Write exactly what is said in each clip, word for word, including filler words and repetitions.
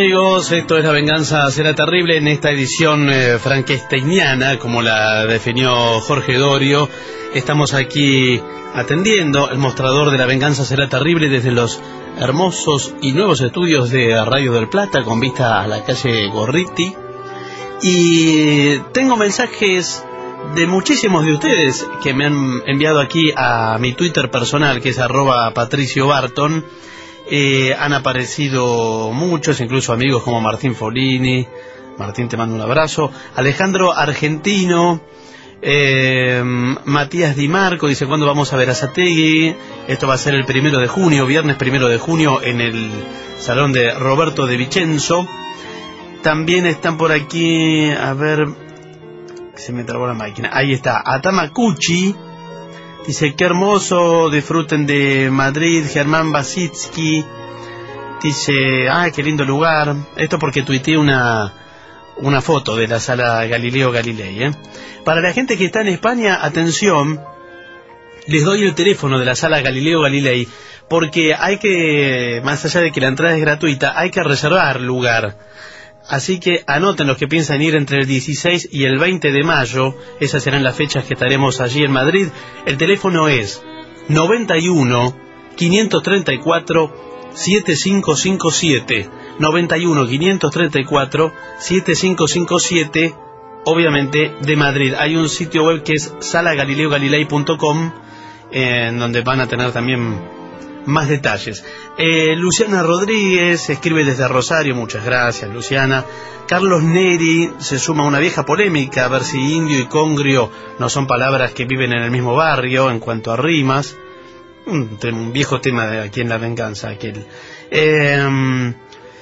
amigos? Esto es La Venganza Será Terrible en esta edición eh, frankensteiniana, como la definió Jorge Dorio. Estamos aquí atendiendo el mostrador de La Venganza Será Terrible desde los hermosos y nuevos estudios de Radio del Plata con vista a la calle Gorriti. Y tengo mensajes de muchísimos de ustedes que me han enviado aquí a mi Twitter personal, que es arroba Patricio Barton. Eh, han aparecido muchos, incluso amigos como Martín Folini. Martín, te mando un abrazo. Alejandro Argentino, eh, Matías Di Marco dice: ¿cuándo vamos a ver a Sategui? Esto va a ser el primero de junio, viernes primero de junio, en el salón de Roberto de Vicenzo. También están por aquí, a ver, se me trabó la máquina. Ahí está, Atamacuchi. Dice: qué hermoso, disfruten de Madrid. Germán Basitsky dice: ah, qué lindo lugar. Esto porque tuiteé una, una foto de la sala Galileo Galilei, ¿eh? Para la gente que está en España, atención, les doy el teléfono de la sala Galileo Galilei, porque hay que, más allá de que la entrada es gratuita, hay que reservar lugar. Así que anoten los que piensan ir entre el dieciséis y el veinte de mayo. Esas serán las fechas que estaremos allí en Madrid. El teléfono es noventa y uno, quinientos treinta y cuatro, setenta y cinco cincuenta y siete. noventa y uno, quinientos treinta y cuatro, setenta y cinco cincuenta y siete, obviamente de Madrid. Hay un sitio web que es sala galileo galilei punto com, eh, en donde van a tener también más detalles. eh, Luciana Rodríguez escribe desde Rosario, muchas gracias, Luciana. Carlos Neri se suma a una vieja polémica, a ver si indio y congrio no son palabras que viven en el mismo barrio en cuanto a rimas. Un, un viejo tema de aquí en La Venganza, aquel. eh,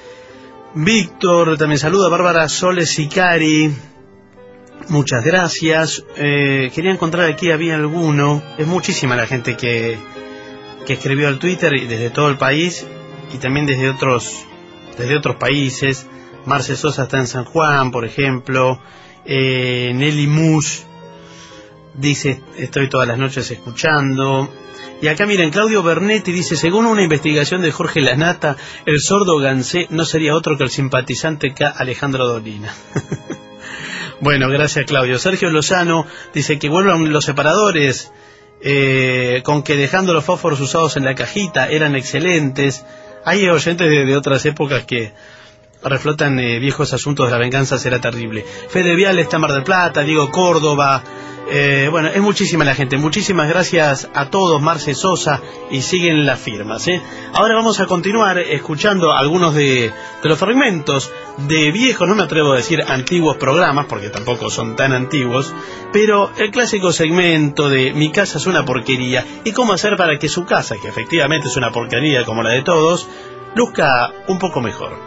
Víctor también saluda. Bárbara Soles Sicari, muchas gracias. eh, quería encontrar aquí, había alguno. Es muchísima la gente que que escribió al Twitter, y desde todo el país y también desde otros desde otros países. Marce Sosa está en San Juan, por ejemplo. eh, Nelly Mush dice: estoy todas las noches escuchando. Y acá miren, Claudio Bernetti dice: según una investigación de Jorge Lanata, el sordo Gansé no sería otro que el simpatizante K. Alejandro Dolina. Bueno, gracias, Claudio. Sergio Lozano dice que vuelvan los separadores, Eh, con que dejando los fósforos usados en la cajita eran excelentes. Hay oyentes de, de otras épocas que reflotan eh, viejos asuntos de La Venganza Será Terrible. Fede Vial está en Mar del Plata, Diego Córdoba. Eh, bueno, es muchísima la gente. Muchísimas gracias a todos, Marce Sosa, y siguen las firmas, ¿eh? Ahora vamos a continuar escuchando algunos de, de los fragmentos de viejos, no me atrevo a decir antiguos programas, porque tampoco son tan antiguos, pero el clásico segmento de Mi casa es una porquería, y cómo hacer para que su casa, que efectivamente es una porquería como la de todos, luzca un poco mejor.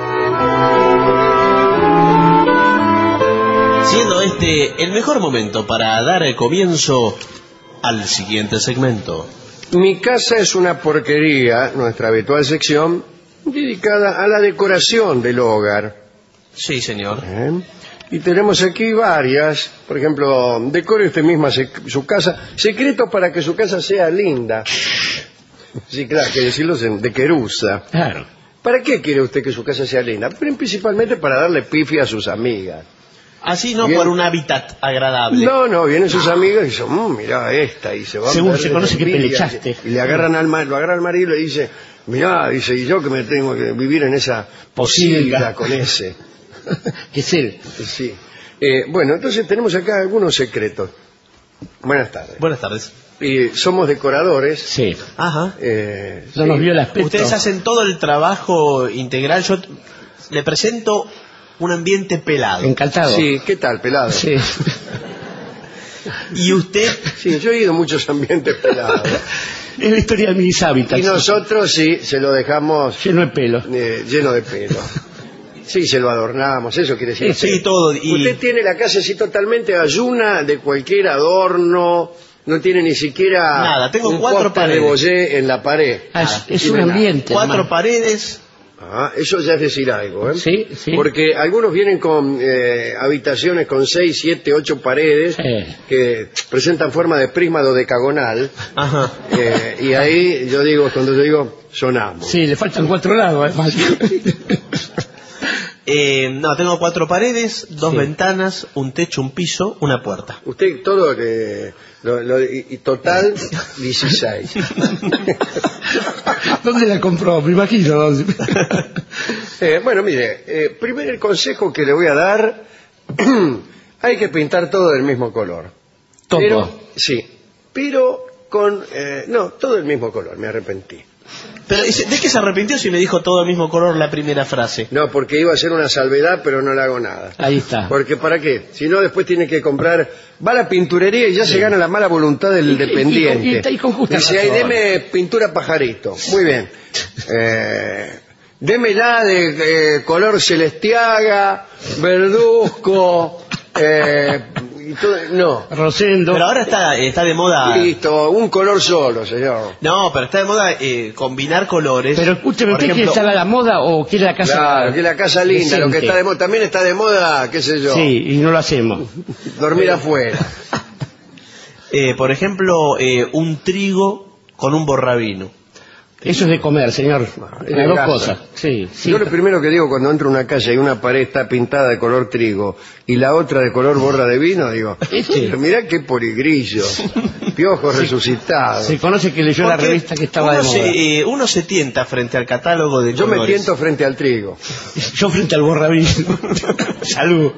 Siendo este el mejor momento para dar el comienzo al siguiente segmento. Mi casa es una porquería, nuestra habitual sección dedicada a la decoración del hogar. Sí, señor. ¿Eh? Y tenemos aquí varias. Por ejemplo, decore usted misma su casa. Secretos para que su casa sea linda. Sí, claro, hay que decirlo de querusa. Claro. ¿Para qué quiere usted que su casa sea linda? Principalmente para darle pifia a sus amigas. Así no, Bien. por un hábitat agradable. No, no, vienen sus amigas y dicen: mmm, mirá esta, y se van. Según se conoce que pelechaste. Y le agarran al mar, lo agarra al marido y le dice: mirá, dice, y yo que me tengo que vivir en esa posilga con ese. ¿Qué es él? Sí. Eh, bueno, entonces tenemos acá algunos secretos. Buenas tardes. Buenas tardes. Eh, somos decoradores. Sí. Ajá. Eh, No sí. nos vio el aspecto. Ustedes hacen todo el trabajo integral. Yo t- le presento un ambiente pelado. Encantado. Sí, ¿qué tal, pelado? Sí. Y usted... Sí, yo he ido a muchos ambientes pelados. Es la historia de mis hábitats. Y nosotros sí, se lo dejamos Lleno de pelo. eh, lleno de pelo. Sí, se lo adornamos, eso quiere decir. Sí, todo. Y... Usted tiene la casa así totalmente ayuna de cualquier adorno, no tiene ni siquiera Nada, tengo un cuatro póster de paredes. Boyé en la pared. Ah, es, es Tiene un nada. ambiente. Cuatro hermano. paredes. Ah, eso ya es decir algo, ¿eh? Sí, sí. Porque algunos vienen con eh, habitaciones con seis, siete, ocho paredes Sí. que presentan forma de prisma dodecagonal. Ajá. Eh, y ahí yo digo, cuando yo digo, sonamos. Sí, le faltan cuatro lados, además. Eh, no, tengo cuatro paredes, dos Sí. ventanas, un techo, un piso, una puerta. Usted todo, eh, lo, lo- y, y total, dieciséis. ¿Dónde la compró? Me imagino. ¿Dónde? Eh, bueno, mire, eh, primer el consejo que le voy a dar, hay que pintar todo del mismo color. Todo. Pero, sí, pero con... eh, no, todo del mismo color, me arrepentí. Pero ¿de qué se arrepintió si me dijo todo el mismo color la primera frase? No, porque iba a ser una salvedad, pero no le hago nada. Ahí está. Porque ¿para qué? Si no, después tiene que comprar... Va a la pinturería y ya se gana la mala voluntad del Y- y- dependiente. y- y- y con justa Dice, ay, razón. deme pintura pajarito. Muy bien. Eh, démela de eh, color celestiaga, verduzco... Eh, y todo- no. Rosendo. Pero ahora está, está de moda... Listo, un color solo, señor. No, pero está de moda eh, combinar colores. Pero escúcheme, Por ¿usted quiere ejemplo, estar a la moda o quiere la casa? Claro, que la casa linda, lo que decente? está de moda. También está de moda, qué sé yo, Sí, y no lo hacemos. dormir afuera. eh, por ejemplo, eh, un trigo con un borrabino. Eso es de comer, señor. es de Las dos casa. cosas. Sí, sí. Yo lo primero que digo cuando entro a una casa y una pared está pintada de color trigo y la otra de color borra de vino, digo, Este. pero mirá qué porigrillo, piojo resucitado. Se conoce que leyó la Porque revista que estaba de uno moda. se, eh, uno se tienta frente al catálogo de Yo me colores. tiento frente al trigo. Yo frente al borrabino. Salud.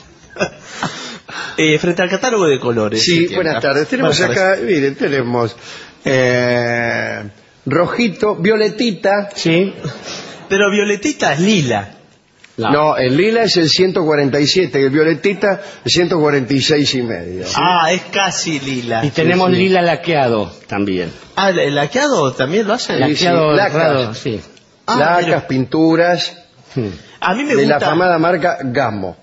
Eh, frente al catálogo de colores. se Sí, tienta. buenas tardes. Tenemos Buenas acá, miren, tenemos eh, rojito, violetita. Sí. Pero violetita es lila. No. No, el lila es el ciento cuarenta y siete y el violetita el ciento cuarenta y seis y medio. Ah, es casi lila. Y tenemos sí. lila laqueado también. Ah, ¿el laqueado también lo hacen? Sí, Laqueado lacas. raro, sí. Ah, Lacas, pero- pinturas Hmm. A mí me de la gusta... afamada marca Gamo.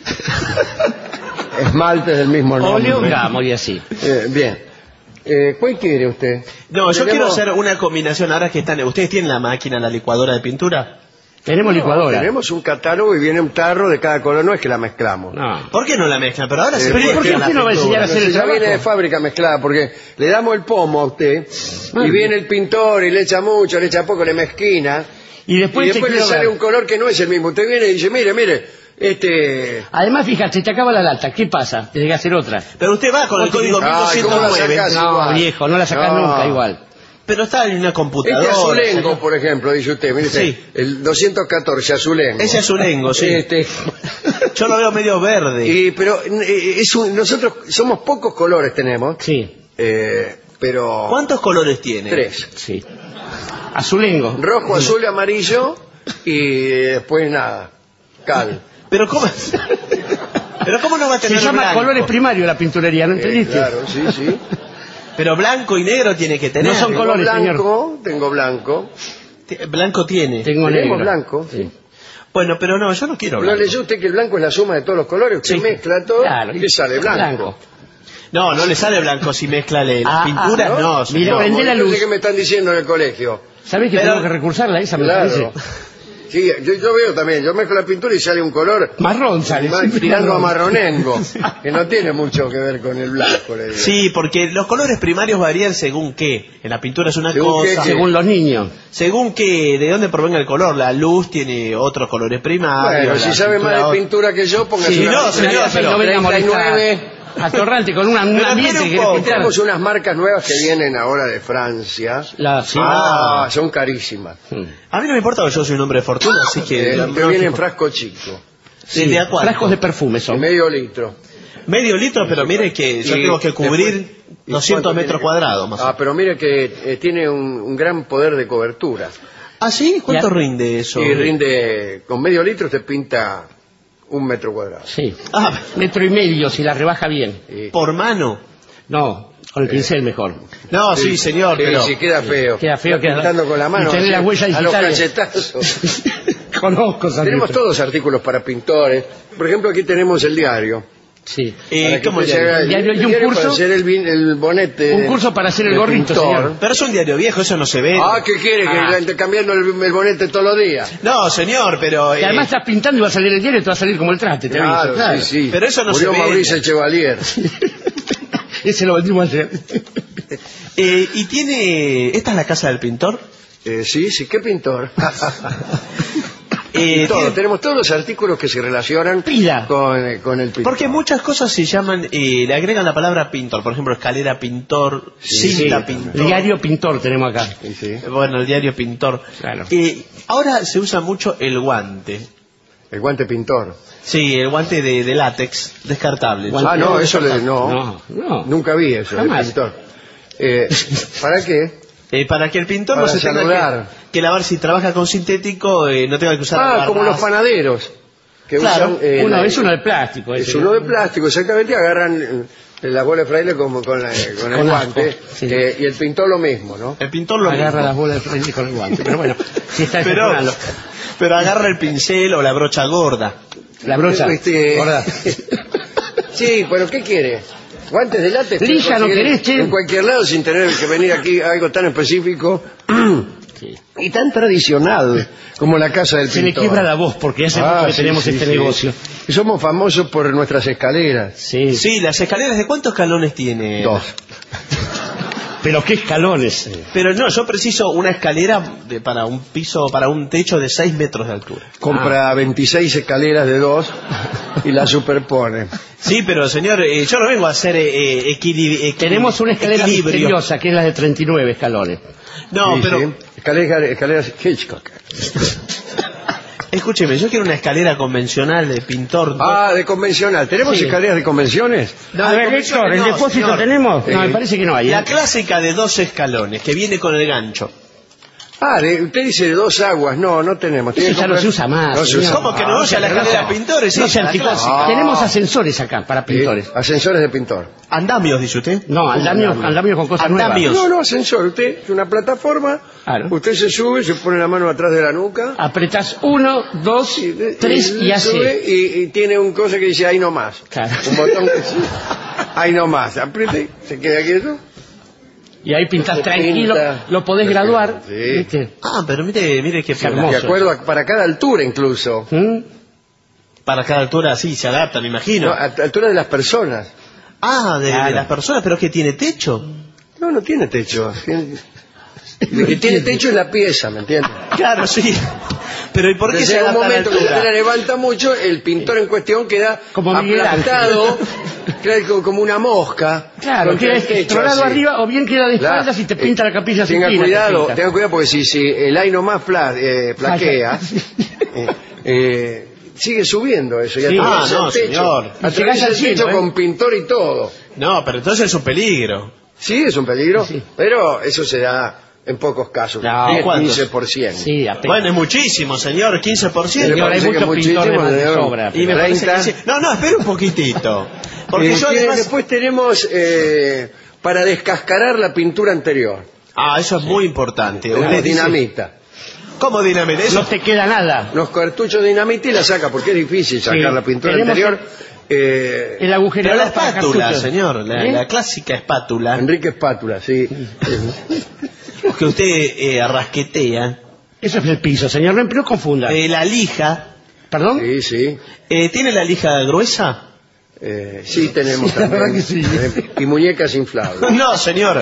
Esmaltes del mismo nombre. Óleo, gamo y así. Eh, bien. Eh, ¿Cuál quiere usted? No, yo Tenemos- quiero hacer una combinación. Ahora que están... ¿Ustedes tienen la máquina, la licuadora de pintura? Tenemos No, licuadora. tenemos un catálogo y viene un tarro de cada color, no es que la mezclamos. No. ¿Por qué no la mezclan? Pero ahora Eh, se pero puede ¿por qué mezclar usted la no va a pintura. enseñar a hacer el Ya viene de trabajo? fábrica mezclada, porque le damos el pomo a usted Ah. y viene el pintor y le echa mucho, le echa poco, le mezquina Y después, y después te le quiero sale ver. un color que no es el mismo. Usted viene y dice, mire, mire, este... Además, fíjate, te acaba la lata. ¿Qué pasa? Tienes que hacer otra. Pero usted va con el código Ay, ¿cómo la mil doscientos nueve. sacás? No, igual. viejo, no la sacás No. nunca igual. Pero está en una computadora. Este azulengo, ¿sabes? por ejemplo, dice usted, mire, Sí. el doscientos catorce azulengo. Ese azulengo, sí. Este, Yo lo veo medio verde. y, pero eh, es un- nosotros somos pocos colores tenemos, Sí, eh, pero ¿Cuántos colores tiene? tres. sí. Azulengo. Rojo, azul y amarillo y después nada, cal. Pero ¿cómo? Pero ¿cómo no va a Se tener llama blanco? colores primarios la pinturería, ¿no Eh, entendiste? claro, sí, sí. Pero blanco y negro tiene que tener. No son Tengo colores, blanco, tengo blanco. T- Blanco tiene. Tengo Tenemos negro. blanco. Sí. Bueno, pero no, yo no quiero ¿No blanco. leyó usted que el blanco es la suma de todos los colores? Usted Sí. mezcla todo Claro. y le sale blanco. No, no le sale blanco si mezcla las Ah, pinturas, ah, no. ¿no? señor. Mira, No, prende la yo sé luz. qué me están diciendo en el colegio. ¿Sabés que Pero- tenemos que recursarla esa, me Claro. parece? Sí, yo, yo veo también, yo mezclo la pintura y sale un color Marrón sale. más siempre tirando a marrón. marronengo, que no tiene mucho que ver con el blanco. Le digo. Sí, porque los colores primarios varían según qué. En la pintura es una Según qué, cosa. qué. Según los niños. Según qué, de dónde provenga el color. La luz tiene otros colores primarios. Bueno, la si sabe pintura más de otro. pintura que yo, póngase Sí, una no, pintura señor, pero no venga a molestar. treinta y nueve. Atorrante con una, un Pero ambiente espere que un querés poco. pintar. Tenemos unas marcas nuevas que vienen ahora de Francia. La, sí. Ah, son carísimas. Mm. A mí no me importa porque yo soy un hombre de fortuna, así que... Eh, la- que vienen en frasco chico, Sí, ¿de a cuánto? Frascos de perfume de son. medio litro. Medio litro, pero mire que yo Y tengo que cubrir después- ¿y doscientos cuánto metros tiene? cuadrados más o Ah, menos. pero mire que eh, tiene un, un gran poder de cobertura. ¿Ah, sí? ¿Cuánto Ya. rinde eso? Y rinde, con medio litro te pinta un metro cuadrado. Sí. Ah, Metro y medio si la rebaja bien. Y- por mano. No, con el pincel mejor. No, sí, señor, Sí, pero... sí, queda feo. Queda feo, Está queda- pintando con la mano. y tener así, las huellas a los digitales. cachetazos. Conozco esa Tenemos letra. todos artículos para pintores. Por ejemplo, aquí tenemos el diario. Sí. Eh, Para que ¿cómo usted el se haga diario? el- Diario y el un diario curso. para hacer el, vin- el bonete. Un curso para hacer el de gorrito, pintor. señor. Pero es un diario viejo, eso no se ve. Ah, ¿qué quiere? Que Ah. la esté cambiando el, el bonete todos los días. No, señor, pero... Y eh, además estás pintando y va a salir el diario y te va a salir como el traste, te aviso. Claro, Claro. sí, sí. Pero eso no Murió se ve. Mauricio Chevalier. Ese lo vendimos ayer. eh, y tiene... ¿Esta es la casa del pintor? Eh, sí, sí, ¿qué pintor? Eh, todo, tiene- tenemos todos los artículos que se relacionan Pila. con, eh, con el pintor. Porque muchas cosas se llaman, eh, le agregan la palabra pintor. Por ejemplo, escalera pintor, cinta Sí, pintor. diario pintor tenemos acá. Sí, sí. Bueno, el diario pintor. Claro. Eh, ahora se usa mucho el guante. El guante pintor. Sí, el guante de, de látex, descartable. Guante- Ah, no, eso le, no. No, no. Nunca vi eso, Jamás. el pintor. Eh, ¿Para qué? Eh, para que el pintor Para no se tenga saludar. que, que lavar, si trabaja con sintético, eh, no tenga que usar Ah, como barras. los panaderos. Que Claro, usan, eh, Uno la- es uno de plástico. es ese, uno ¿no? de plástico, exactamente, agarran eh, la bola de fraile como con, la- con el Con guante. asco, sí. eh, y el pintor lo mismo, ¿no? El pintor lo Agarra mismo. las bolas de frente con el guante. Pero bueno, si está pero, excepcional. pero agarra el pincel o la brocha gorda. La brocha. Este- ¿verdad? Sí, pero ¿qué quiere? Guantes de látex. que Lija, ¿no consiguen querés, che? En cualquier lado sin tener que venir aquí a algo tan específico Sí. y tan tradicional como la casa del Se le pintor. quiebra la voz porque hace Ah, mucho que sí, tenemos sí, este sí. negocio. Y somos famosos por nuestras escaleras. Sí. Sí, las escaleras, ¿de cuántos escalones tiene? Dos. Pero qué escalones. Pero no, yo preciso una escalera de- para un piso, para un techo de seis metros de altura. Compra veintiséis escaleras de dos y las superpone. Sí, pero señor, eh, yo no vengo a hacer eh, equili- equili- Tenemos una escalera equilibrio. misteriosa que es la de treinta y nueve escalones. No, Sí, pero sí. Escaleras, escaleras Hitchcock. escúcheme, yo quiero una escalera convencional de pintor. Ah, de convencional. ¿Tenemos Sí. escaleras de convenciones? No, A de ver, convencional Héctor, ¿el no, depósito señor. tenemos? No, Sí. me parece que no hay. ¿eh? La clásica de dos escalones, que viene con el gancho. Ah, de- usted dice de dos aguas. No, no tenemos. Tiene Eso que ya no comprar- se usa más, No se señor. usa ¿Cómo que más. no usa la pero escalera no. de pintores? No Sí, sean la chicos. clásica. Tenemos ascensores acá para Sí, pintores. ascensores de pintor. Andamios, dice usted. No, andamios, andamios con cosas Andamios. nuevas. No, no, ascensor. Usted es una plataforma. Claro. Usted se sube, se pone la mano atrás de la nuca. Apretás uno, dos, tres y sube hace. y, y tiene un cosa que dice ahí no más. Claro. Un botón que dice ahí no más. Apriete, se queda quieto. Y ahí pintás Se tranquilo, pinta. lo podés graduar. Sí. ¿viste? Ah, pero mire, mire qué piola. hermoso. De acuerdo a- para cada altura incluso. ¿Mm? Para cada altura sí se adapta, me imagino. No, a la altura de las personas. Ah, de, de Claro. las personas, pero que tiene techo. No, no tiene techo. Tiene- Lo que tiene techo es la pieza, ¿me entiendes? Claro, sí. Pero ¿y por qué se Desde un adapta a la momento que usted la altura? levanta mucho, el pintor en cuestión queda Como Miguel Ángel. aplastado, queda co- como una mosca. Claro, contra queda el techo, estrolado así. arriba o bien queda de Claro. espaldas y te pinta Eh, la capilla Tenga Sixtina, te cuidado, pinta. tenga cuidado porque si, si el ahí nomás pla, eh, plaquea, eh, eh, sigue subiendo eso. Y Sí. atraviesa Ah, no, el techo, señor. Y atraviesa llegás al el techo cielo, ¿eh? con pintor y todo. No, pero entonces es un peligro. Sí, es un peligro, Sí. pero eso se da en pocos casos. No, diez, ¿cuántos? quince por ciento. Sí, apenas. Bueno, es muchísimo, señor, quince por ciento. Señor, hay parece que muchos muchísimo, pintores de señor. sobra. Y me parece treinta. que sí. No, no, espera un poquitito. Porque Eh, yo tiene- además... Después tenemos eh, para descascarar la pintura anterior. Ah, eso es muy importante. Tenemos Usted dice- dinamita. ¿Cómo dinamita? Eso... No te queda nada. Los cartuchos de dinamita y la saca, porque es difícil sacar Sí. la pintura Tenemos anterior. Eh, El agujero Pero la espátula, señor, la, ¿Eh? la clásica espátula, Enrique Espátula, sí. que usted eh, rasquetea, Eso es el piso, señor. No, no confunda. eh, la lija, ¿Perdón? Sí, sí. eh, ¿tiene la lija gruesa? Eh, sí, tenemos Sí, la verdad también. que sí. Eh, y muñecas inflables. No, señor.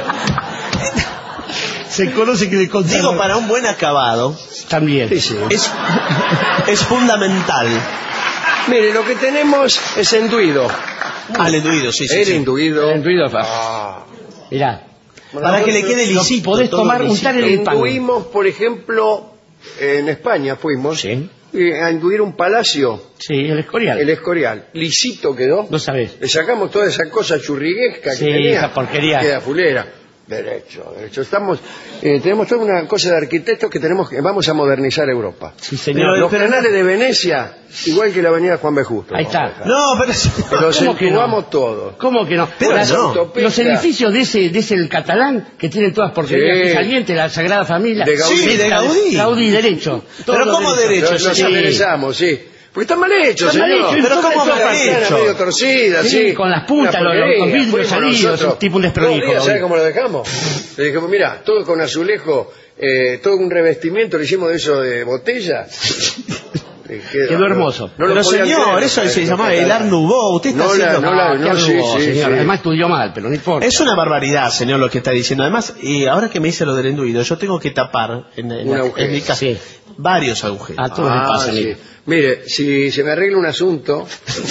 Se conoce que de Digo, para un buen acabado, También. Sí, sí. es, es fundamental. Mire, lo que tenemos es enduido. Al enduido, sí, sí. El sí. enduido. El enduido es Ah. Mirá. Para que le quede lisito. podés todo tomar, lisito. untar el pan. Enduimos, por ejemplo, en España fuimos Sí. eh, a enduir un palacio, Sí, el Escorial. el Escorial. Lisito quedó. No sabés. Le sacamos toda esa cosa churriguesca Sí, que tenía. esa porquería. Queda fulera. Derecho, derecho. Estamos, eh, tenemos toda una cosa de arquitectos que tenemos que vamos a modernizar Europa. Sí, señor. Los pero- canales de Venecia, igual que la avenida Juan B. Justo. Ahí vamos a está. dejar. No, pero eso... Los ¿Cómo que no? entubamos todos. ¿Cómo que no? Pero Las- no. autopistas. Los edificios de ese, de ese el catalán, que tienen todas porquerías Sí. salientes, la Sagrada Familia. De Gaudí. Sí, de Gaudí. Gaudí, derecho. Todos Pero los ¿cómo derechos. derecho? Nos, nos sí. enderezamos, sí. Porque están mal hechos, Están mal señor. hechos, Pero todas ¿cómo esas mal La hecho? medio torcida, Sí, sí. con las puntas, Una los- los porquería. vidrios Fuimos salidos, nosotros. un tipo un desprolijo, Dos días, ¿sabe Gaudí. cómo lo dejamos? Le dijimos, mira, todo con azulejo, eh, todo un revestimiento, le hicimos de eso de botella. Eh, Quedó hermoso. No lo Pero podían señor, creer, eso se los llama el catalanes. Art Nouveau. Usted está No la- haciendo... no la- Ah, no, qué sí, arrugó, sí, señor. sí. Además estudió mal, pero no importa. Es una barbaridad, señor, lo que está diciendo. Además, y ahora que me dice lo del enduido, yo tengo que tapar en, en Un la- agujero. en mi casa. Sí. varios agujeros. A todos les Ah, pasa, sí. amigo. Mire, si se me arregla un asunto,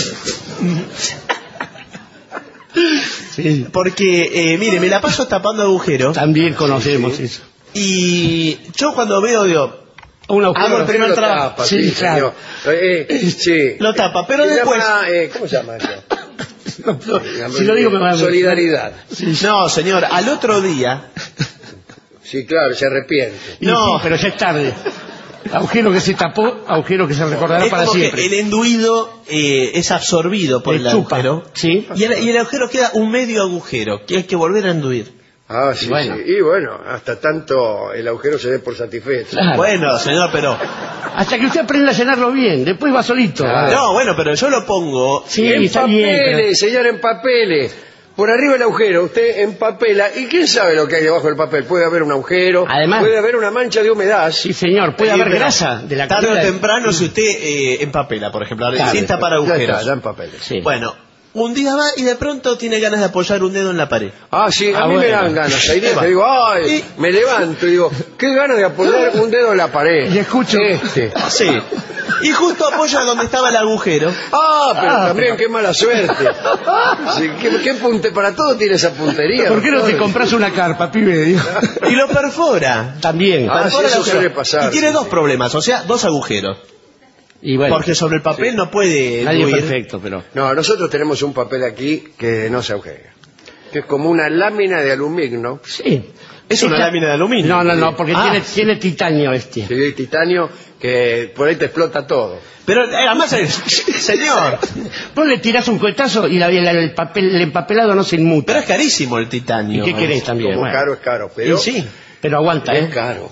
Sí. Porque, eh, mire, me la paso tapando agujeros. También conocemos eso. Y yo cuando veo, digo, Un agujero. Hago el primer lo trabajo. tapa, Sí, sí, claro. señor. Eh, sí. lo tapa, pero Se después... llama, eh, ¿cómo se llama eso? Si lo digo me va a... Solidaridad. No, señor, al otro día... Sí, claro, se arrepiente. Y No. sí, pero ya es tarde. Agujero que se tapó, agujero que se recordará Es para como siempre. que el enduido eh, es absorbido por Le el chupa, agujero. sí. Y el, y el agujero queda un medio agujero, que hay que volver a enduir. Ah, sí, Bueno. sí. Y bueno, hasta tanto el agujero se dé por satisfecho. Claro. Bueno, señor, pero... Hasta que usted aprenda a llenarlo bien, después va solito. Claro. No, bueno, pero yo lo pongo... Sí, en está bien. pero- papeles, señor, en papeles. Por arriba el agujero, usted empapela. ¿Y quién sabe lo que hay debajo del papel? Puede haber un agujero, Además- puede haber una mancha de humedad. Sí, señor, puede Sí, haber pero grasa de la tarde o comida. temprano, si usted eh, empapela, por ejemplo, Claro, sin tapar Ya agujeros. está, ya en papeles. Sí. Bueno, un día va y de pronto tiene ganas de apoyar un dedo en la pared. Ah, sí, a Ah, mí me bueno. dan ganas. Hay días Ahí va. que digo, ay, me levanto y digo, qué ganas de apoyar un dedo en la pared. Y escucho- Este. Sí. Y justo apoya donde estaba el agujero. Ah, pero Ah, también qué mala suerte. Sí, ¿qué, qué punte, para todo tiene esa puntería. ¿Por qué no te doctor? compras una carpa, pibe? Digo. Y lo perfora. También. Ah, Perfora sí, el eso agujero. suele pasar, Y tiene sí, dos sí. problemas, o sea, dos agujeros. Y bueno, Porque sobre el papel no puede nadie es enduir. perfecto, pero... No, nosotros tenemos un papel aquí que no se agujera. Que es como una lámina de aluminio. Sí. Es una Esta- lámina de aluminio. No, no, no, porque Ah. tiene, tiene titanio este. Sí, de titanio que por ahí te explota todo. Pero eh, además, eh, señor, Vos le tirás un cohetazo y la- la- el, papel, el empapelado no se inmuta. pero es carísimo el titanio. ¿Y qué querés también? Como Bueno, caro es caro, pero Y sí, Pero aguanta, es ¿eh? caro.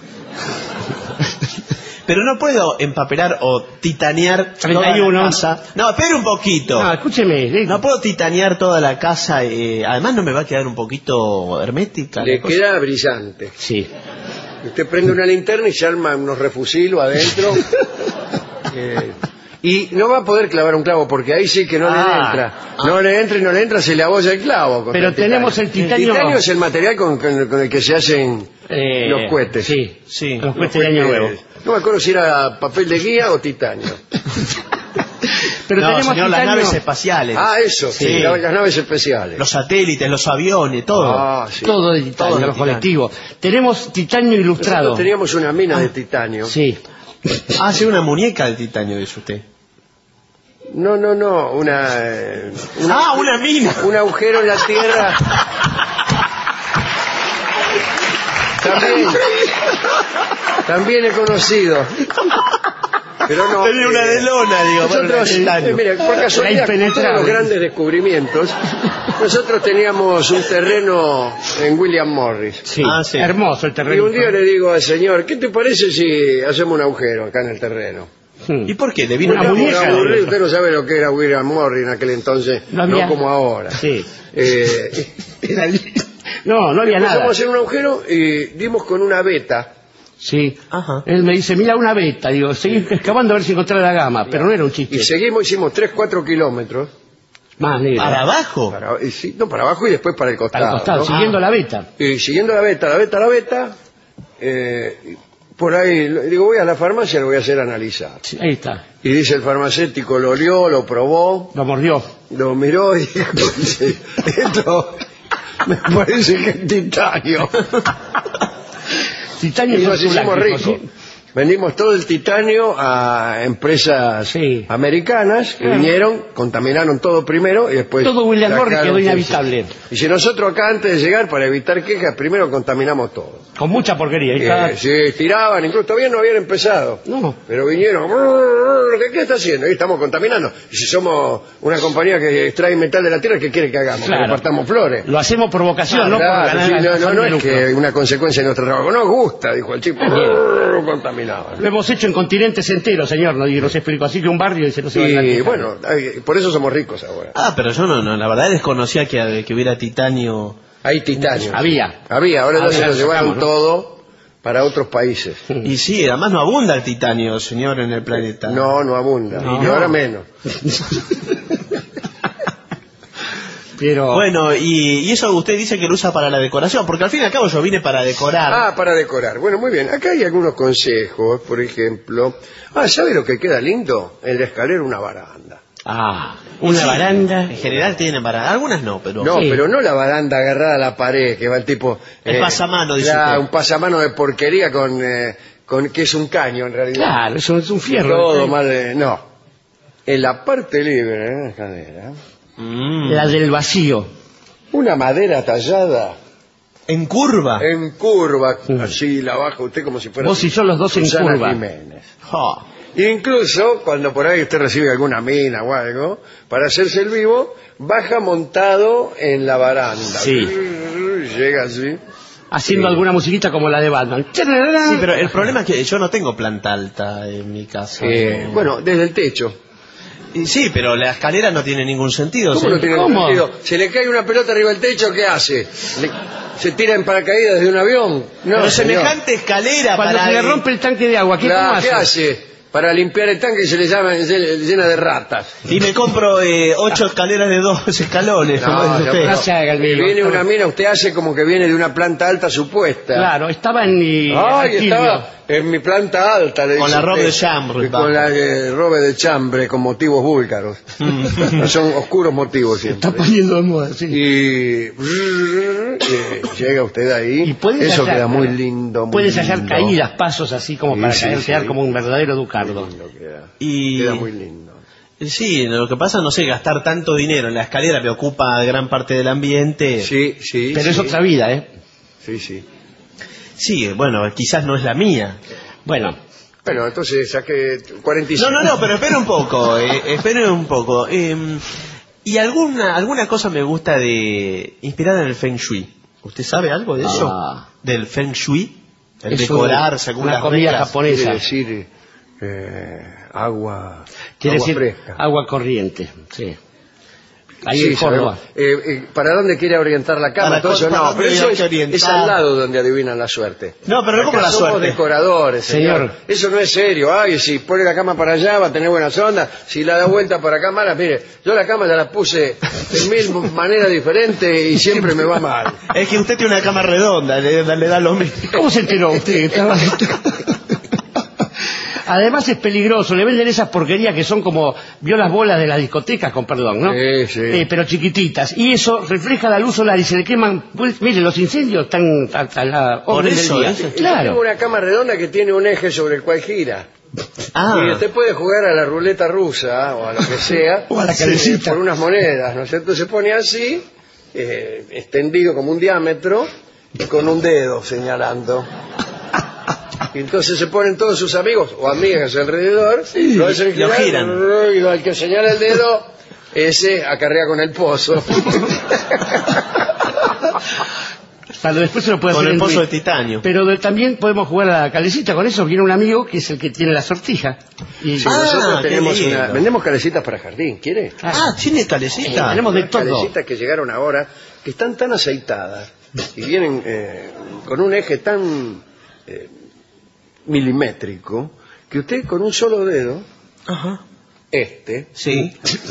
pero no puedo empapelar o titanear treinta y uno. toda la casa. No, espere un poquito. No, escúcheme. ¿eh? No puedo titanear toda la casa. Eh, además no me va a quedar un poquito hermética. Le la cosa. queda brillante. Sí. Usted prende una linterna y se arma unos refusilos adentro. Eh, y no va a poder clavar un clavo porque ahí sí que no Ah. le entra. No le entra y no le entra, se le abolla el clavo. contra Pero tenemos el titanio- El titanio es el material con, con- con el que se hacen Eh, los cohetes. Sí, Sí. los Los cohetes de año cohetes- nuevo. No me acuerdo si era papel de guía o titanio. Pero no, tenemos señor, las titanio- naves espaciales. Ah, eso, sí, Sí. la- las naves especiales. Los satélites, los aviones, todo. Ah, sí. Todo de titanio, Todo de los titanio. colectivos. Tenemos titanio ilustrado. Nosotros teníamos una mina de titanio. Sí. Ah, sí, una muñeca de titanio, dice usted. No, no, no, una, eh, Ah, una mina. un agujero en la tierra. También, también he conocido. Pero no. Tenía una de lona, digo, para Nosotros, el titanio. eh, mire, por casualidad, con todos impenetrable. los grandes descubrimientos, nosotros teníamos un terreno en William Morris. Sí. Ah, sí. Hermoso el Y terreno. un día le digo al señor, ¿qué te parece si hacemos un agujero acá en el terreno? Hmm. ¿Y por qué? ¿Le vino Una una muñeca. Muy aburrido, usted no sabe lo que era William Morris en aquel entonces, No había- no como ahora. Sí. Eh, Era el- No, no había empezamos nada. a hacer un agujero y dimos con una veta. Sí. Ajá. Él me dice, mira una beta. Digo, seguí excavando a ver si encontraba la gama. Pero no era un Y chiste. seguimos, hicimos tres, cuatro kilómetros. Más negra. ¿Para abajo? Para, y sí, no, para abajo y después para el costado. Para el costado, ¿no? siguiendo la beta. Y siguiendo la beta, la beta, la beta, eh, por ahí, le digo, voy a la farmacia, lo voy a hacer analizar. Sí, ahí está. Y dice el farmacéutico, lo olió, lo probó, Lo mordió. lo miró y dijo, "Sí, esto me parece que es titanio. Titanio Y son nos hicimos blancos, ricos. ¿sí? Vendimos todo el titanio a empresas Sí. americanas que Claro. vinieron, contaminaron todo primero y después... Todo William Morris sacaron- quedó inhabitable. Y si nosotros acá antes de llegar, para evitar quejas, primero contaminamos todo. Con mucha porquería. Ahí Eh, está. sí, tiraban, incluso todavía no habían empezado. No. Pero vinieron, "Brrr, ¿qué, qué está haciendo? Y estamos contaminando. Y si somos una compañía que extrae metal de la tierra, ¿qué quiere que hagamos? Claro. Que repartamos flores. Lo hacemos por vocación, no Claro, por ganar sí, no, no, afán no de es lucro. que una consecuencia de nuestro trabajo. Nos gusta, dijo el chico. Brrr, contaminaban. Lo hemos hecho en continentes enteros, señor, no y nos explico. Así que un barrio y se nos iba a Y la bueno, ay, por eso somos ricos ahora. Ah, pero yo no, no, la verdad desconocía que, que hubiera titanio. Hay titanio. Había. Había, ahora ya Ahora se lo lo llevaron sacamos, ¿no? todo para otros países. Y sí, además no abunda el titanio, señor, en el planeta. No, no abunda. No. Y ahora menos. Pero... Bueno, y, y eso usted dice que lo usa para la decoración, porque al fin y al cabo yo vine para decorar. Ah, para decorar. Bueno, muy bien. Acá hay algunos consejos, por ejemplo. Ah, ¿sabe lo que queda lindo? En la escalera una baranda. Ah, una Sí, baranda. En general tienen baranda, algunas no, pero... No, Sí. pero no la baranda agarrada a la pared, que va el tipo... El pasamano, dice claro, usted. un pasamano de porquería con, eh, con... que es un caño, en realidad. Claro, eso es un fierro. Todo mal de... No. En la parte libre de la escalera, Mm. La del vacío. una madera tallada En curva. en curva, así la baja usted como si fuera... Vos y yo los dos en Susana curva. Jiménez. Ja. Incluso cuando por ahí usted recibe alguna mina o algo, para hacerse el vivo, baja montado en la baranda. Sí. Llega así. Haciendo Sí. alguna musiquita como la de Batman. Sí, pero el problema es que yo no tengo planta alta en mi casa. Eh, bueno, desde el techo. Y sí, pero la escalera no tiene ningún sentido. ¿Cómo señor. no tiene ¿Cómo? sentido? Se le cae una pelota arriba del techo, ¿qué hace? Le- ¿Se tira en paracaídas de un avión? No, Pero señor. semejante escalera Cuando para... se le rompe el tanque de agua, ¿qué, Claro, cómo ¿qué hace? hace? Para limpiar el tanque se le llama se le llena de ratas. Y me compro eh, ocho escaleras de dos escalones. como dice No, usted. no, No se haga el Eh, vivo. viene una mina, usted hace como que viene de una planta alta supuesta. Claro, estaba en mi Ay, alquilio. estaba en mi planta alta. Le Con dice la robe usted. de chambre, Y Con la eh, robe de chambre, con motivos búlgaros. Son oscuros motivos siempre. Está poniendo de moda, sí. Y eh, llega usted ahí. Y puedes Eso hallar- queda muy lindo. Muy Puedes hallar lindo. caídas, pasos así como Sí, para sí, caer, sí. quedar como un verdadero ducardo. Lindo queda. Y... Queda muy lindo. Sí, lo que pasa, no sé, gastar tanto dinero en la escalera me ocupa gran parte del ambiente. Sí, sí. Pero sí. es otra vida, ¿eh? Sí, sí. Sí, bueno, quizás no es la mía. Bueno, Bueno, entonces saqué cuarenta y cinco. No, no, no, pero espere un poco, eh, espere un poco. Eh, y alguna alguna cosa me gusta de inspirada en el Feng Shui. ¿Usted sabe algo de eso? Ah. Del Feng Shui, el es decorar un- según una las comida reglas. Quiere japonesa. decir eh, agua, Quiere agua decir fresca. agua corriente, sí. Ahí Sí, en Córdoba. sabemos. Eh, eh, ¿Para dónde quiere orientar la cama? Para Todo eso Córdoba, no, ¿dónde pero eso hay es, que orientar? es al lado donde adivinan la suerte. No, pero no como Acá la somos suerte. decoradores, señor. Señor. Eso no es serio. Ay, si pone la cama para allá va a tener buenas ondas. Si la da vuelta para acá, mala. Mire, yo la cama ya la puse de mil maneras diferentes y siempre me va mal. Es que usted tiene una cama redonda, le, le da lo mismo. ¿Cómo se enteró usted? que estaba- Además es peligroso, le venden esas porquerías que son como, vio las bolas de las discotecas, con perdón, ¿no? Sí, sí. Eh, pero chiquititas. Y eso refleja la luz solar y se le queman, pues, mire, los incendios están hasta la Por orden del eso, día. eso. Yo tengo Claro. una cama redonda que tiene un eje sobre el cual gira. Ah, Y usted puede jugar a la ruleta rusa o a lo que sea. O a la sí, calecita. por unas monedas, ¿no es cierto? Se pone así, eh, extendido como un diámetro, y con un dedo señalando. Y entonces se ponen todos sus amigos o amigas alrededor, lo hacen lo girar, giran. y al que señala el dedo, ese acarrea con el pozo. Para después se lo puede con hacer el en pozo Wii. de titanio. Pero de- también podemos jugar a la calecita. Con eso viene un amigo que es el que tiene la sortija. Y Sí, Ah, nosotros qué tenemos lindo. una, vendemos calecitas para jardín, ¿quiere? Ah, tiene calecita. tenemos de Unas todo. calecitas que llegaron ahora, que están tan aceitadas y vienen eh, con un eje tan eh, milimétrico que usted con un solo dedo, Ajá. este, Sí.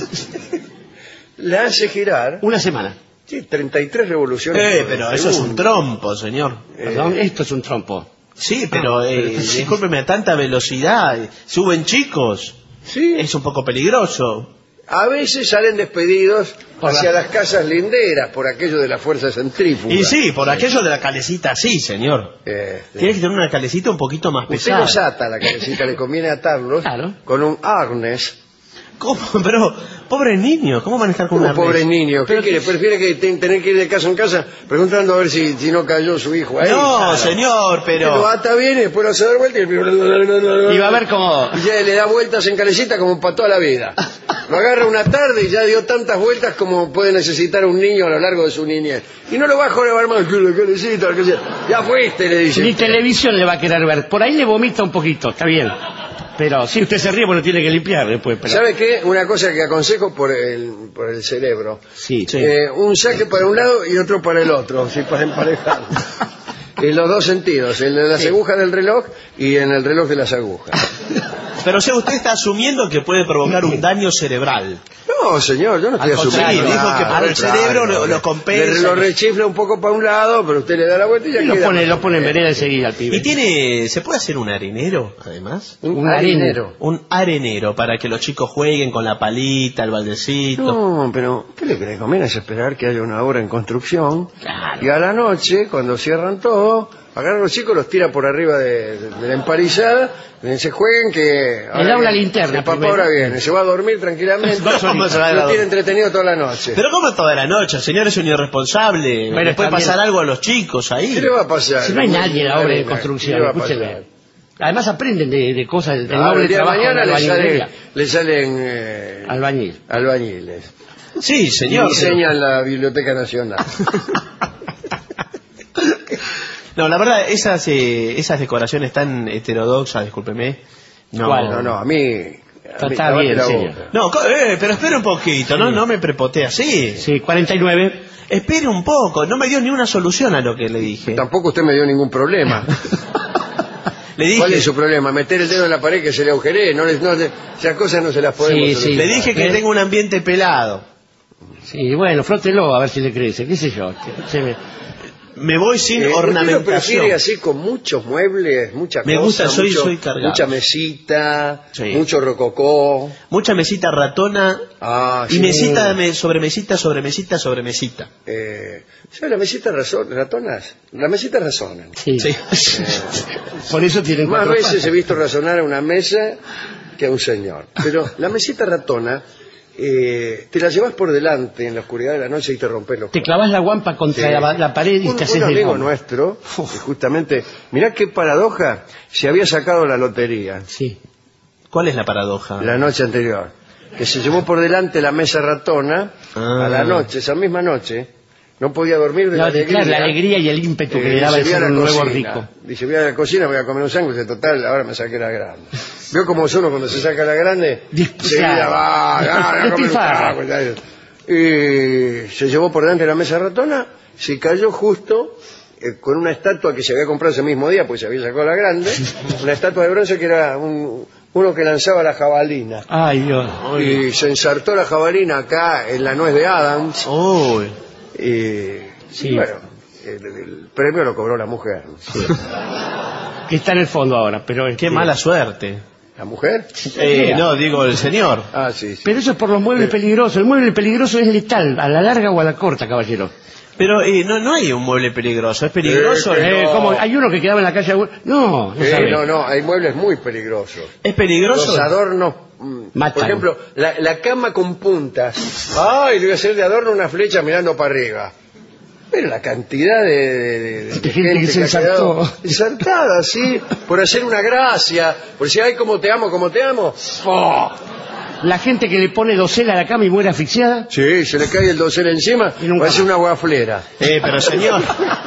le hace girar Una semana. sí, treinta y tres revoluciones. Eh, por pero eso es un segundo. trompo, señor. Perdón, esto es un trompo. Sí, pero eh, discúlpeme, a tanta velocidad, eh, suben chicos, Sí, es un poco peligroso. a veces salen despedidos Por hacia la- las casas linderas por aquello de la fuerza centrífuga. Y sí, por aquello de la calecita, sí, señor. Eh, sí. Tienes que tener una calecita un poquito más Usted pesada. los ata la cabecita, le conviene atarlos Claro. con un arnés. ¿Cómo? Pero, pobre niño, ¿cómo van a estar con Como una pobre res? niño, ¿qué quiere? ¿Prefiere que te- tener que ir de casa en casa preguntando a ver si, si no cayó su hijo ahí? No, Claro. señor, Lo pero... ata bien y después lo hace dar vuelta y... Y va a ver cómo... Y ya le da vueltas en calecita como para toda la vida. Lo agarra una tarde y ya dio tantas vueltas como puede necesitar un niño a lo largo de su niñez. Y no lo va a joder más que la calecita, la calecita. Ya fuiste, le dice. Ni televisión le va a querer ver. Por ahí le vomita un poquito, está bien. Pero si usted se ríe, bueno, tiene que limpiar después. Pero... ¿Sabe qué? Una cosa que aconsejo por el, por el cerebro. Sí. Sí. Eh, un saque para un lado y otro para el otro, así para emparejar. En los dos sentidos, en las agujas del reloj y en el reloj de las agujas. Pero o sea, usted está asumiendo que puede provocar un daño cerebral. No, señor, yo no estoy Al asumiendo. contrario, dijo nada, que por al el cerebro contrario. lo, lo compensa. Le- lo rechifla un poco para un lado, pero usted le da la vuelta y ya Y lo queda. pone, lo pone en vereda enseguida al pibe. ¿Y tiene, se puede hacer un arenero, además? Un, Un harinero. Un arenero para que los chicos jueguen con la palita, el baldecito. No, pero ¿qué le cree? Conviene es esperar que haya una obra en construcción. Claro. Y a la noche, cuando cierran todo, agarran a los chicos, los tira por arriba de, de- de la emparizada, y se jueguen que... ahora da una viene, linterna El papá primero. ahora viene, se va a dormir tranquilamente, Dos horitas. y lo tiene entretenido toda la noche. Pero ¿cómo toda la noche? El señor es un irresponsable. Bueno, Le puede también- pasar algo a los chicos ahí. ¿Qué le va a pasar? Si no hay nadie en la obra de ¿Qué le construcción, va a escúcheme. pasar? Además aprenden de, de cosas del Claro, noble el día de trabajo mañana de le, sale, albañilería. le salen eh, Albañil. albañiles. Sí, Y señor. diseñan la Biblioteca Nacional. No, la verdad, esas eh, esas decoraciones tan heterodoxas, discúlpeme. No, ¿Cuál? No, no, a mí... a mí- Está lavate bien, la señor. boca. No, co- eh, pero espere un poquito, no, no me prepotee así. Sí, cuarenta y nueve. Espere un poco, no me dio ni una solución a lo que le dije. Tampoco usted me dio ningún problema. Le dije, ¿Cuál es su problema? Meter el dedo en la pared que se le agujeree. No, le- no le- esas cosas no se las podemos Sí, sí. solucionar. le dije que ¿Eh? tengo un ambiente pelado. Sí, bueno, frótelo a ver si le crece, qué sé yo. Escúcheme. Me voy sin Eh, ¿usted lo ornamentación. prefiere así con muchos muebles, muchas Me cosas? gusta, soy- mucho- soy cargado. Mucha mesita, Sí. mucho rococó. Mucha mesita ratona Ah, y sí. mesita me- sobre mesita, sobre mesita, sobre mesita. Eh, ¿Sabe las mesitas razo- ratonas? Las mesitas razonan. Sí. Sí. Por eso tienen Más cuatro veces patas. he visto razonar a una mesa que a un señor. Pero la mesita ratona, eh, te la llevas por delante en la oscuridad de la noche y te rompes los Te clavas la guampa contra Sí. la, la pared y un, te haces un del amigo mono. nuestro, que justamente, mirá qué paradoja, se había sacado la lotería Sí. ¿Cuál es la paradoja? la noche anterior, que se llevó por delante la mesa ratona Ah. a la noche, esa misma noche, no podía dormir de No, la claro, alegría. la alegría y el ímpetu que Eh, le daba el dice, ser "Voy a un la nuevo cocina". rico. Dice, voy a la cocina, voy a comer un sándwich, total, ahora me saqué la grande. ¿Vio cómo es uno cuando se saca la grande? Dis- Enseguida claro. va, ah, a comer un Despilfarra. sándwich. Y se llevó por delante la mesa ratona, se cayó justo eh, con una estatua que se había comprado ese mismo día, pues se había sacado la grande, una estatua de bronce que era un- uno que lanzaba la jabalina. Ay, Dios. Y se ensartó la jabalina acá en la nuez de Adams. Uy. Y, Sí. y bueno, el, el premio lo cobró la mujer. Que está en el fondo ahora, pero... Qué este, mala suerte. ¿La mujer? Eh, no, digo el señor. Ah, sí, sí. Pero eso es por los muebles peligrosos. El mueble peligroso es letal, a la larga o a la corta, caballero. Pero eh, no, no hay un mueble peligroso, es peligroso. Eh, Eh, no. ¿cómo? Hay uno que quedaba en la calle... Agü- No, no Eh, sabe. no, no, hay muebles muy peligrosos. Es peligroso. Los adornos, mm, Matan. por ejemplo, la, la cama con puntas. Ay, le voy a hacer de adorno una flecha mirando para arriba. Pero la cantidad de, de- de- de gente que se ha quedado ensartó. ensartada, sí, por hacer una gracia, por decir, ay, cómo te amo, cómo te amo. ¡Oh! La gente que le pone dosel a la cama y muere asfixiada. Sí, se le cae el dosel encima, Y nunca parece más. una guaflera. Eh, pero señor.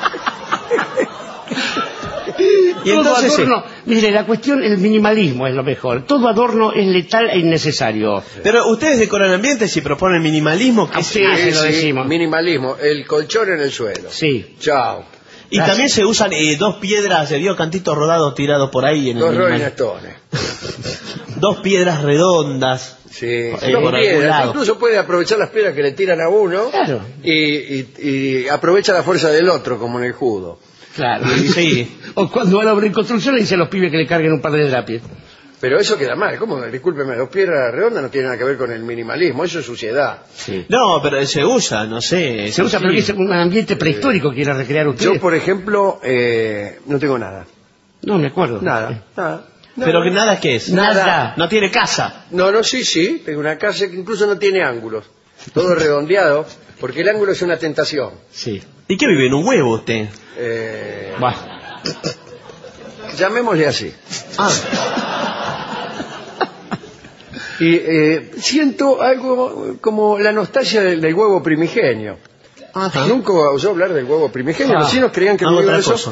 Y Todo entonces, adorno, mire, la cuestión, el minimalismo es lo mejor. Todo adorno es letal e innecesario. pero ustedes decoran ambientes y proponen minimalismo, que Sí, es- se lo decimos. Minimalismo, el colchón en el suelo. Sí. Chao. y también se usan eh, dos piedras de dio cantitos rodados tirados por ahí en el Dos Rolling minimalismo. Stones. Dos piedras redondas. Sí, Eh, dos por algún piedras. lado. Incluso puede aprovechar las piedras que le tiran a uno Claro. y, y- y aprovecha la fuerza del otro, como en el judo. Claro. Sí. O cuando van a abrir construcción le dice a los pibes que le carguen un par de drapies. Pero eso queda mal. ¿Cómo? Discúlpeme, dos piedras redondas no tienen nada que ver con el minimalismo. Eso es suciedad. Sí. No, pero se usa, no sé. Se usa, sí. pero que es un ambiente prehistórico quiere recrear usted. Yo, por ejemplo, eh, no tengo nada. No, me acuerdo. Nada. Nada. Pero que nada que es. Nada. No tiene casa. No, no, sí, sí. Tengo una casa que incluso no tiene ángulos. Todo redondeado, porque el ángulo es una tentación. Sí. ¿Y qué vive en un huevo usted? Eh, Va. llamémosle así. Ah, Y eh, siento algo como la nostalgia del, del huevo primigenio. ajá. Nunca oyó hablar del huevo primigenio. Ah, Los chinos creían que el Ah, huevo otra de eso cosa.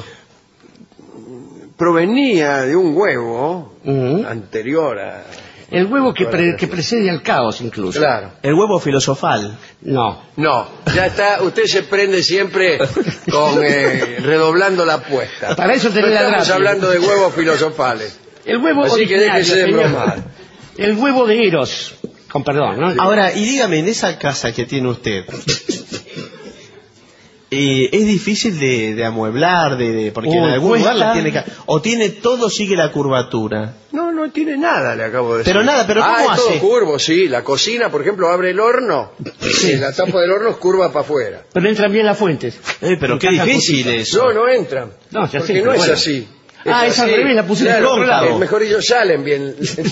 provenía de un huevo Ujú. anterior a... El huevo que, pre- que precede al caos, incluso. Claro. El huevo filosofal. No. No, ya está, usted se prende siempre con eh, redoblando la apuesta. Para eso tenés No la estamos gracia. hablando de huevos filosofales. El huevo Así que originario, déjese de señor. bromar. El huevo de Eros. Con perdón, ¿no? Ahora, y dígame, en esa casa que tiene usted, eh, ¿es difícil de, de amueblar? De, de- porque en Uy, algún lugar la cuesta. tiene que... ¿O tiene todo, sigue la curvatura? No, no tiene nada, le acabo de decir. Pero nada, pero ah, ¿cómo es todo hace? curvo, sí. La cocina, por ejemplo, abre el horno. Sí. La tapa del horno es curva para afuera. Pero entran bien las fuentes. Eh, pero qué Encaja difícil justito. eso. No, no entran. No, ya porque sé, no pero es bueno. así. Ah, es al revés, la pusieron Claro, del otro lado. eh, mejor ellos salen bien.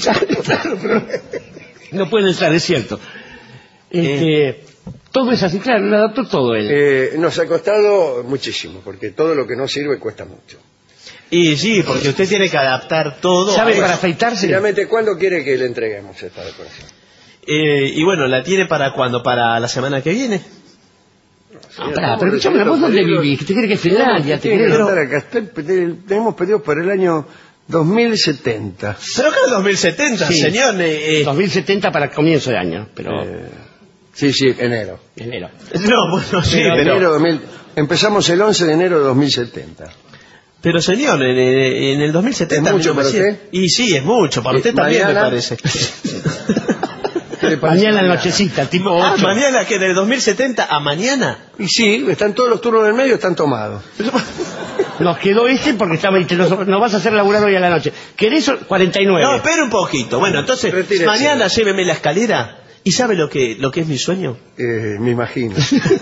No pueden entrar, es cierto. Este, todo es así, claro, lo adaptó todo él. Eh, nos ha costado muchísimo, porque todo lo que no sirve cuesta mucho. Y sí, porque usted tiene que adaptar todo. ¿Sabe a para eso. afeitarse? Finalmente, ¿cuándo quiere que le entreguemos esta decoración? Eh, y bueno, ¿la tiene para cuándo? ¿Para la semana que viene? Ah, pará, pero escuchame, ¿vos dónde vivís? ¿Te crees que es Finlandia? ¿Te crees? Pero, acá está el pedido- tenemos pedido para el año dos mil setenta. Pero acá es dos mil setenta, Sí. señor. eh, eh, dos mil setenta para comienzo de año, pero Eh, sí, sí, enero. enero. No, bueno, sí, Pero pero... enero dos mil empezamos el once de enero de dos mil setenta. Pero señor, en, en el dos mil setenta... ¿Es mucho a mí no me para sirve. usted? Y sí, es mucho, para Eh, usted también mañana- me parece. ¿Qué le parece Mañana nochecita, tipo Ah, ocho. mañana, que del dos mil setenta a mañana. Y sí, están todos los turnos del medio, están tomados. Nos quedó este porque estaba y te nos, nos vas a hacer laburar hoy a la noche. ¿Querés cuarenta y nueve? No, espera un poquito. Bueno, entonces, Retírese. mañana lléveme la escalera. ¿Y sabe lo que, lo que es mi sueño? Eh, me imagino.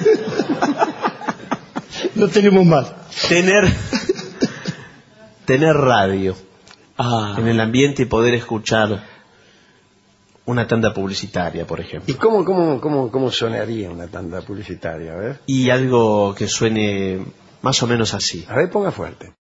No tenemos más. Tener... tener radio Ah, en el ambiente y poder escuchar una tanda publicitaria, por ejemplo. ¿Y cómo, cómo, cómo, cómo sonaría una tanda publicitaria? A ver, Y algo que suene más o menos así. a ver, ponga fuerte.